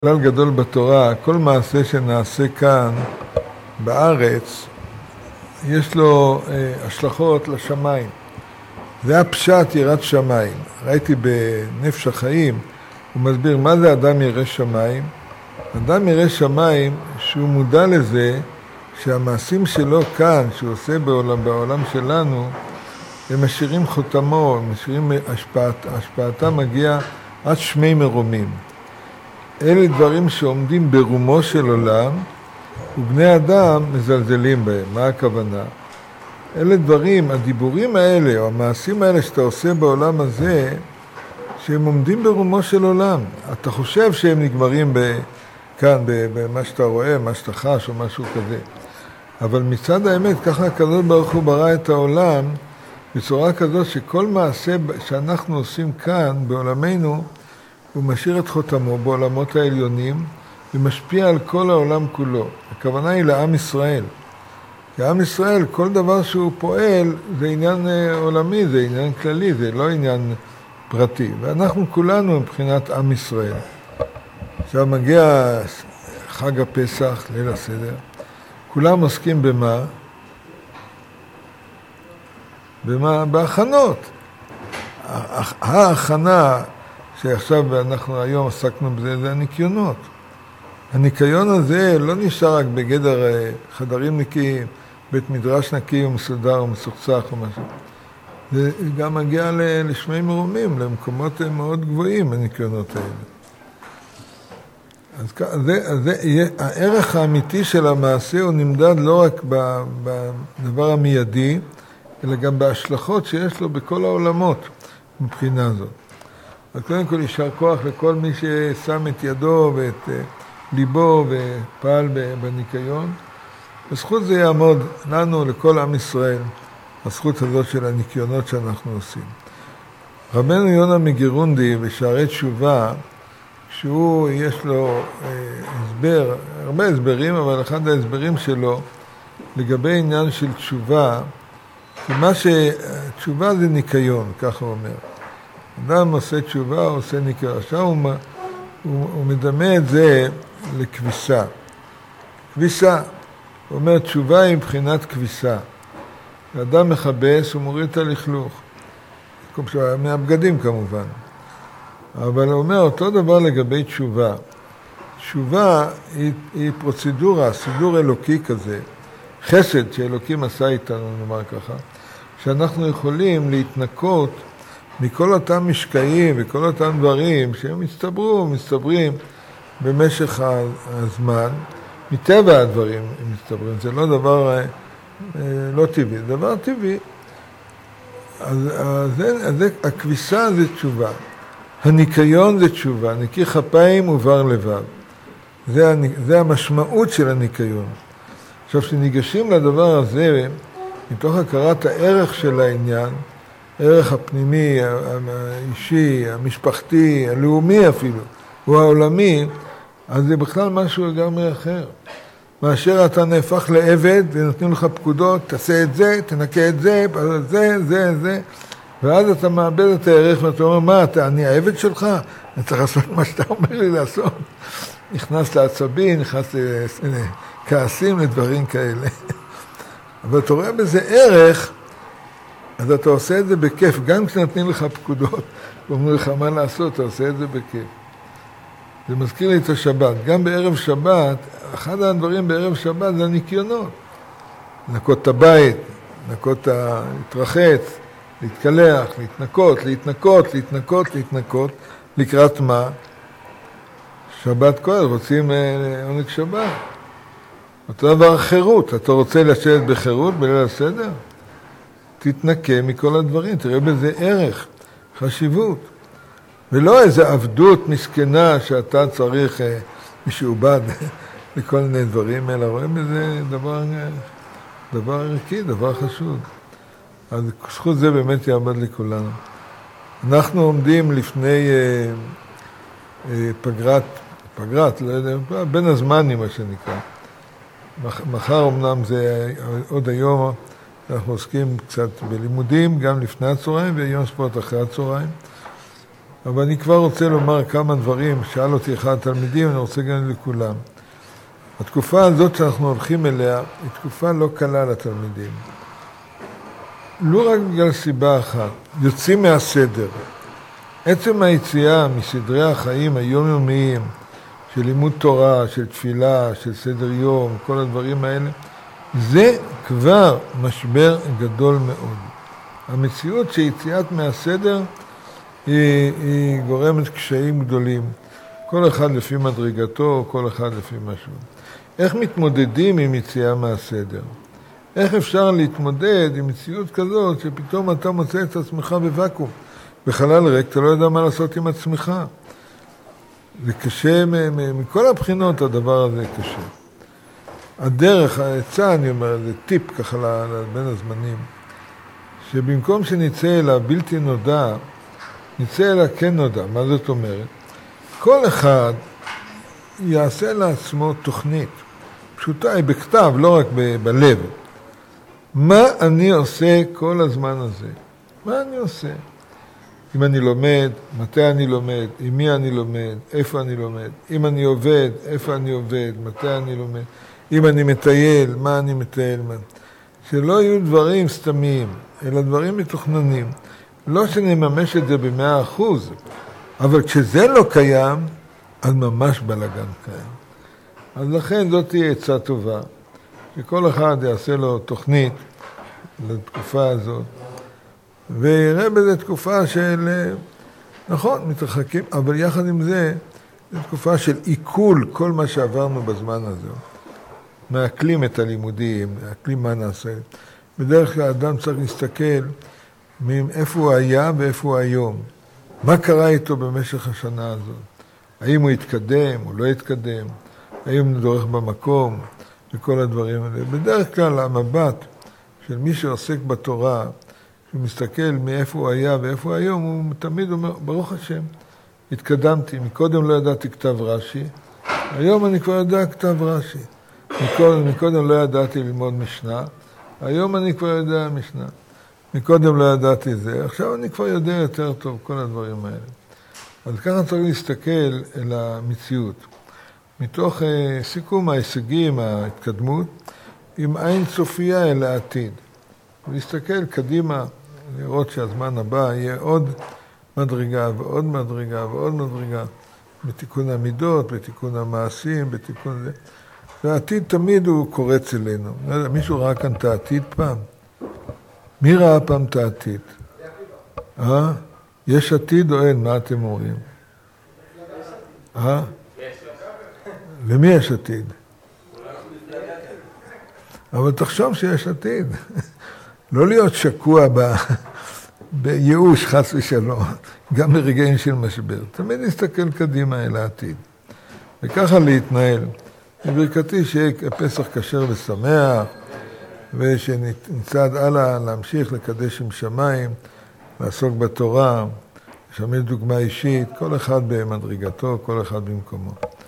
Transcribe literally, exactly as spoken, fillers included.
כלל גדול בתורה, כל מעשה שנעשה כאן בארץ, יש לו אה, השלכות לשמיים. זה הפשט יראת שמיים. ראיתי בנפש החיים, הוא מסביר מה זה אדם ירא שמיים. אדם ירא שמיים שהוא מודע לזה שהמעשים שלו כאן, שהוא עושה בעולם, בעולם שלנו, הם משאירים חותמו, הם משאירים השפעת, השפעתם מגיעה עד שמי מרומים. אלה דברים שעומדים ברומו של עולם, ובני אדם מזלזלים בהם. מה הכוונה? אלה דברים, הדיבורים האלה, או המעשים האלה שאתה עושה בעולם הזה, שהם עומדים ברומו של עולם. אתה חושב שהם נגמרים ב, כאן, במה שאתה רואה, מה שאתה חש, או משהו כזה. אבל מצד האמת, ככה הקדוש ברוך הוא ברא את העולם, בצורה כזאת שכל מעשה שאנחנו עושים כאן, בעולמנו, הוא משאיר את חותמו בעולמות העליונים ומשפיע על כל העולם כולו. הכוונה היא לעם ישראל. כי עם ישראל, כל דבר שהוא פועל זה עניין עולמי, זה עניין כללי, זה לא עניין פרטי. ואנחנו כולנו מבחינת עם ישראל. עכשיו מגיע חג הפסח, ליל הסדר. כולם עוסקים במה? במה? בהכנות. ההכנה שעכשיו אנחנו היום עסקנו בזה, זה הניקיונות. הניקיון הזה לא נשאר רק בגדר חדרים נקיים, בית מדרש נקי ומסודר ומסוכסך או משהו. זה גם מגיע לשמי מרומים, למקומות מאוד גבוהים, הניקיונות האלה. אז זה, זה, הערך האמיתי של המעשה הוא נמדד לא רק בדבר המיידי, אלא גם בהשלכות שיש לו בכל העולמות מבחינה הזאת. אז קודם כל יישר כוח לכל מי ששם את ידו ואת ליבו ופעל בניקיון. הזכות זה יעמוד לנו, לכל עם ישראל, הזכות הזאת של הניקיונות שאנחנו עושים. רבנו יונה מגירונדי בשערי תשובה, שהוא יש לו הסבר, הרבה הסברים, אבל אחד ההסברים שלו לגבי עניין של תשובה, כי מה שתשובה זה ניקיון, ככה הוא אומר. אדם עושה תשובה, הוא עושה ניקיון. עכשיו הוא, הוא, הוא מדמה את זה לכביסה. כביסה, הוא אומר, תשובה היא מבחינת כביסה. האדם מכבס, הוא מוריד את הלכלוך. מהבגדים כמובן. אבל הוא אומר, אותו דבר לגבי תשובה. תשובה היא, היא פרוצדורה, סידור אלוקי כזה. חסד שאלוקים עשה איתנו, נאמר ככה, שאנחנו יכולים להתנקות מכל אותם משקעים וכל אותם דברים שהם מצטברו, מצטברים במשך הזמן, מטבע הדברים הם מצטברים. זה לא דבר לא טבעי, זה דבר טבעי. אז, אז, אז הכביסה זה תשובה. הניקיון זה תשובה, נקי כפיים ובר לבב. זה, זה המשמעות של הניקיון. עכשיו, שניגשים לדבר הזה, מתוך הכרת הערך של העניין, הערך הפנימי, האישי, המשפחתי, הלאומי אפילו, הוא העולמי, אז זה בכלל משהו לגמרי אחר. מאשר אתה נהפך לעבד ונותנים לך פקודות, תעשה את זה, תנקה את זה, זה, זה, זה, ואז אתה מאבד את הערך ואתה אומר, מה, אתה, אני העבד שלך? אני צריך לעשות מה שאתה אומר לי לעשות. נכנס לעצבים, נכנס לכעסים, לדברים כאלה. אבל אתה רואה בזה ערך, אז אתה עושה את זה בכיף, גם כשנתנים לך פקודות, ואומרים לך מה לעשות, אתה עושה את זה בכיף. זה מזכיר לי את השבת. גם בערב שבת, אחד הדברים בערב שבת זה הניקיונות. לנקות את הבית, לנקות, להתרחץ, להתקלח, להתנקות, להתנקות, להתנקות, להתנקות, לקראת מה? שבת כהן, רוצים עונג שבת. אותו דבר חירות, אתה רוצה לשבת בחירות בליל הסדר? תתנקה מכל הדברים, תראה בזה ערך, חשיבות. ולא איזו עבדות מסכנה שאתה צריך אה, משעובד לכל מיני דברים, אלא רואה בזה דבר, דבר ערכי, דבר חשוב. אז זכות זה באמת יעמד לכולנו. אנחנו עומדים לפני אה, אה, פגרת, פגרת, לא יודע, בין הזמנים מה שנקרא. מחר אמנם זה עוד היום, אנחנו עוסקים קצת בלימודים, גם לפני הצהריים ויום ספורט אחרי הצהריים. אבל אני כבר רוצה לומר כמה דברים. שאל אותי אחד התלמידים, אני רוצה גם לכולם. התקופה הזאת שאנחנו הולכים אליה היא תקופה לא קלה לתלמידים. לא רק בגלל סיבה אחת, יוצאים מהסדר. עצם היציאה מסדרי החיים היומיומיים של לימוד תורה, של תפילה, של סדר יום, כל הדברים האלה, זה כבר משבר גדול מאוד. המציאות שיציאת מהסדר היא, היא גורמת קשיים גדולים. כל אחד לפי מדרגתו, כל אחד לפי משהו. איך מתמודדים עם יציאה מהסדר? איך אפשר להתמודד עם מציאות כזאת שפתאום אתה מוצא את עצמך בוואקום? בחלל ריק אתה לא יודע מה לעשות עם עצמך. זה קשה, מכל הבחינות הדבר הזה קשה. הדרך, העצה, אני אומר, זה טיפ ככה בין הזמנים, שבמקום שנצא אל הבלתי נודע, נצא אל הכן נודע. מה זאת אומרת? כל אחד יעשה לעצמו תוכנית פשוטה, היא בכתב, לא רק ב- בלב. מה אני עושה כל הזמן הזה? מה אני עושה? אם אני לומד, מתי אני לומד, עם מי אני לומד, איפה אני לומד, אם אני עובד, איפה אני עובד, מתי אני לומד, אם אני מטייל, מה אני מטייל, מה... שלא יהיו דברים סתמיים, אלא דברים מתוכננים. לא שנממש את זה במאה אחוז, אבל כשזה לא קיים, אז ממש בלגן קיים. אז לכן זאת תהיה עצה טובה, שכל אחד יעשה לו תוכנית לתקופה הזאת, ויראה בזה תקופה של, נכון, מתרחקים, אבל יחד עם זה, זו תקופה של עיכול כל מה שעברנו בזמן הזה. מעכלים את הלימודים, מעכלים מה נעשה. בדרך כלל האדם צריך להסתכל מאיפה הוא היה ואיפה הוא היום. מה קרה איתו במשך השנה הזאת? האם הוא התקדם, הוא לא התקדם? האם הוא דורך במקום? וכל הדברים האלה. בדרך כלל המבט של מי שעוסק בתורה, שהוא מסתכל מאיפה הוא היה ואיפה הוא היום, הוא תמיד אומר, ברוך השם, התקדמתי. מקודם לא ידעתי כתב רש"י, היום אני כבר יודע כתב רש"י. מקודם, מקודם לא ידעתי ללמוד משנה, היום אני כבר יודע משנה. מקודם לא ידעתי זה, עכשיו אני כבר יודע יותר טוב כל הדברים האלה. אז ככה צריך להסתכל אל המציאות. מתוך uh, סיכום ההישגים, ההתקדמות, עם עין צופייה אל העתיד. ולהסתכל קדימה, לראות שהזמן הבא יהיה עוד מדרגה ועוד מדרגה ועוד מדרגה, בתיקון המידות, בתיקון המעשים, בתיקון זה. והעתיד תמיד הוא קורץ אלינו. מישהו ראה כאן את העתיד פעם? מי ראה פעם את העתיד? אה? יש עתיד או אין? מה אתם אומרים? אה? למי יש עתיד? אבל תחשוב שיש עתיד. לא להיות שקוע ב... בייאוש, חס ושלום, גם ברגעים של משבר. תמיד נסתכל קדימה אל העתיד. וככה להתנהל. בברכתי שיהיה פסח כשר ושמח, ושנצעד הלאה להמשיך לקדש עם שמיים, לעסוק בתורה, לשמש דוגמה אישית, כל אחד במדרגתו, כל אחד במקומו.